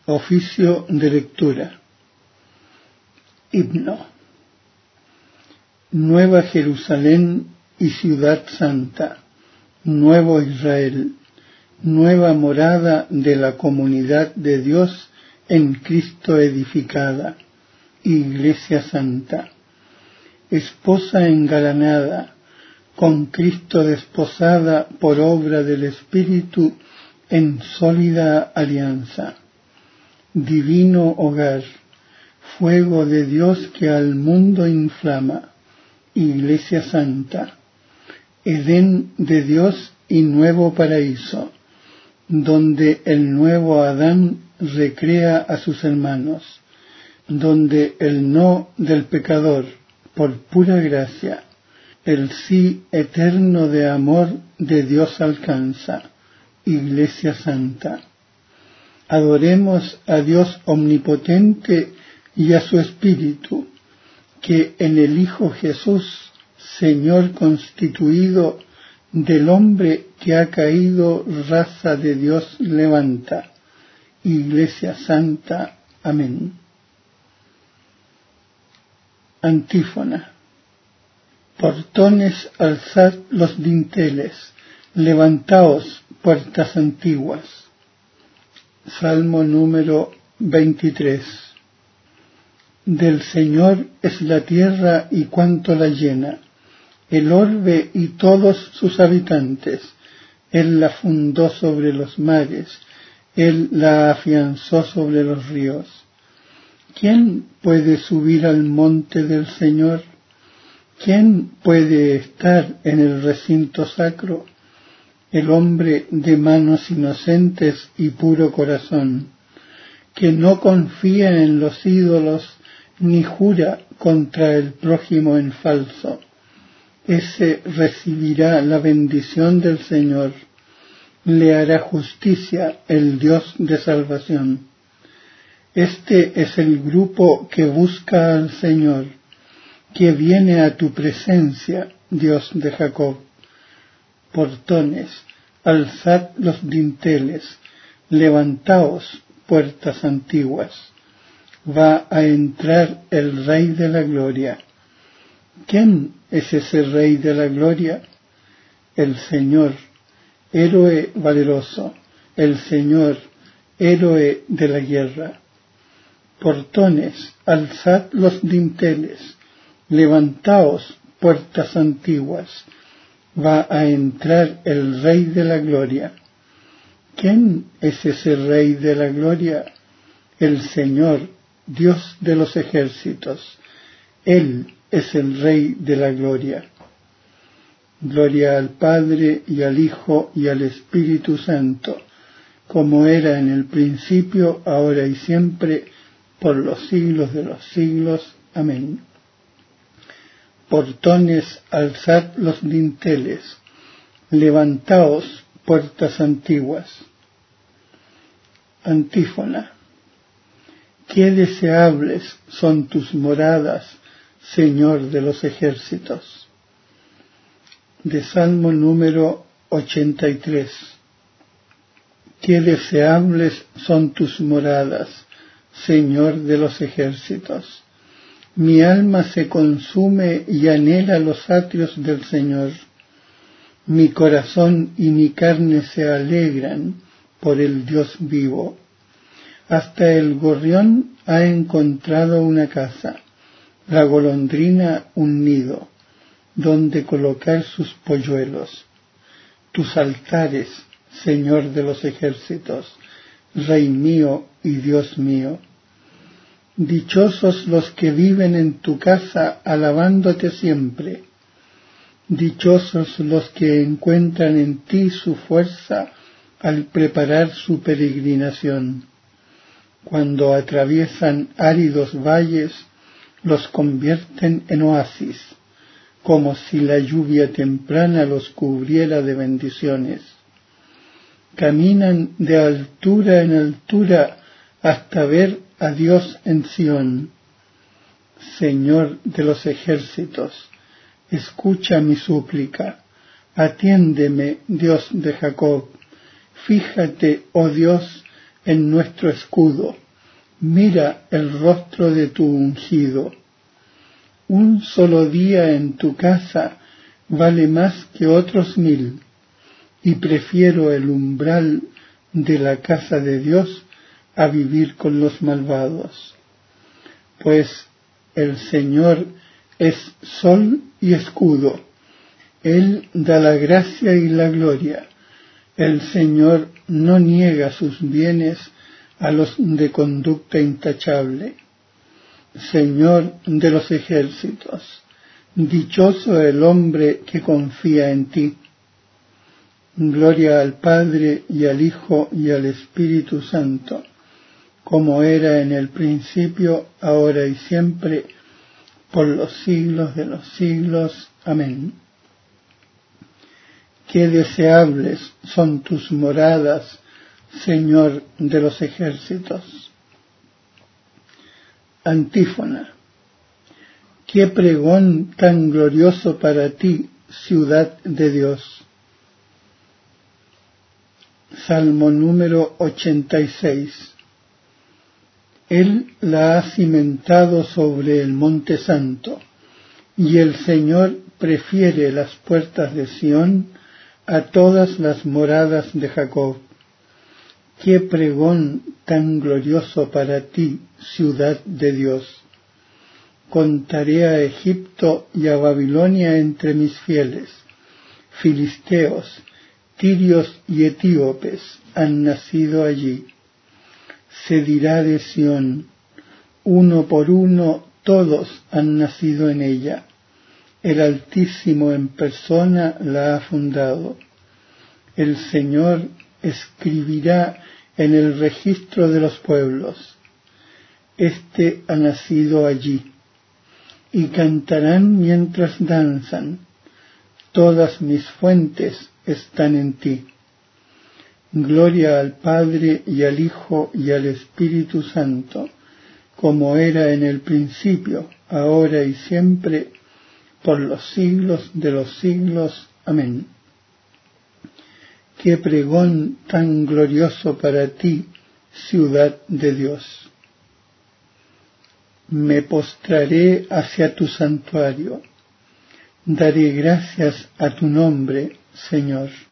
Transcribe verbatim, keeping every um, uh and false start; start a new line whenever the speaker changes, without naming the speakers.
Oficio de lectura. Himno. Nueva Jerusalén y ciudad santa, nuevo Israel, nueva morada de la comunidad de Dios en Cristo edificada, Iglesia santa, esposa engalanada, con Cristo desposada por obra del Espíritu en sólida alianza, divino hogar, fuego de Dios que al mundo inflama, Iglesia santa, Edén de Dios y nuevo paraíso, donde el nuevo Adán recrea a sus hermanos, donde el no del pecador, por pura gracia, el sí eterno de amor de Dios alcanza, Iglesia santa. Adoremos a Dios omnipotente y a su Espíritu, que en el Hijo Jesús, Señor constituido, del hombre que ha caído raza de Dios levanta, Iglesia santa. Amén. Antífona. Portones, alzad los dinteles, levantaos, puertas antiguas. Salmo número veintitrés. Del Señor es la tierra y cuanto la llena, el orbe y todos sus habitantes. Él la fundó sobre los mares, Él la afianzó sobre los ríos. ¿Quién puede subir al monte del Señor? ¿Quién puede estar en el recinto sacro? El hombre de manos inocentes y puro corazón, que no confía en los ídolos ni jura contra el prójimo en falso. Ese recibirá la bendición del Señor, le hará justicia el Dios de salvación. Este es el grupo que busca al Señor, que viene a tu presencia, Dios de Jacob. Portones, alzad los dinteles, levantaos, puertas antiguas. Va a entrar el Rey de la Gloria. ¿Quién es ese Rey de la Gloria? El Señor, héroe valeroso, el Señor, héroe de la guerra. Portones, alzad los dinteles, levantaos, puertas antiguas. Va a entrar el Rey de la Gloria. ¿Quién es ese Rey de la Gloria? El Señor, Dios de los ejércitos. Él es el Rey de la Gloria. Gloria al Padre y al Hijo y al Espíritu Santo, como era en el principio, ahora y siempre, por los siglos de los siglos. Amén. Portones, alzad los dinteles, levantaos, puertas antiguas. Antífona. Qué deseables son tus moradas, Señor de los ejércitos. De Salmo número ochenta y tres. Qué deseables son tus moradas, Señor de los ejércitos. Mi alma se consume y anhela los atrios del Señor. Mi corazón y mi carne se alegran por el Dios vivo. Hasta el gorrión ha encontrado una casa, la golondrina un nido, donde colocar sus polluelos. Tus altares, Señor de los ejércitos, Rey mío y Dios mío. Dichosos los que viven en tu casa alabándote siempre. Dichosos los que encuentran en ti su fuerza al preparar su peregrinación. Cuando atraviesan áridos valles, los convierten en oasis, como si la lluvia temprana los cubriera de bendiciones. Caminan de altura en altura hasta ver a Dios en Sión. Señor de los ejércitos, escucha mi súplica, atiéndeme, Dios de Jacob. Fíjate, oh Dios, en nuestro escudo. Mira el rostro de tu ungido. Un solo día en tu casa vale más que otros mil, y prefiero el umbral de la casa de Dios a vivir con los malvados. Pues el Señor es sol y escudo. Él da la gracia y la gloria. El Señor no niega sus bienes a los de conducta intachable. Señor de los ejércitos, dichoso el hombre que confía en ti. Gloria al Padre y al Hijo y al Espíritu Santo, como era en el principio, ahora y siempre, por los siglos de los siglos. Amén. Qué deseables son tus moradas, Señor de los ejércitos. Antífona. Qué pregón tan glorioso para ti, ciudad de Dios. Salmo número ochenta y seis. Él la ha cimentado sobre el monte santo, y el Señor prefiere las puertas de Sión a todas las moradas de Jacob. Qué pregón tan glorioso para ti, ciudad de Dios. Contaré a Egipto y a Babilonia entre mis fieles. Filisteos, tirios y etíopes han nacido allí. Se dirá de Sión, uno por uno todos han nacido en ella. El Altísimo en persona la ha fundado. El Señor escribirá en el registro de los pueblos. Este ha nacido allí. Y cantarán mientras danzan. Todas mis fuentes están en ti. Gloria al Padre y al Hijo y al Espíritu Santo, como era en el principio, ahora y siempre, por los siglos de los siglos. Amén. Qué pregón tan glorioso para ti, ciudad de Dios. Me postraré hacia tu santuario. Daré gracias a tu nombre, Señor.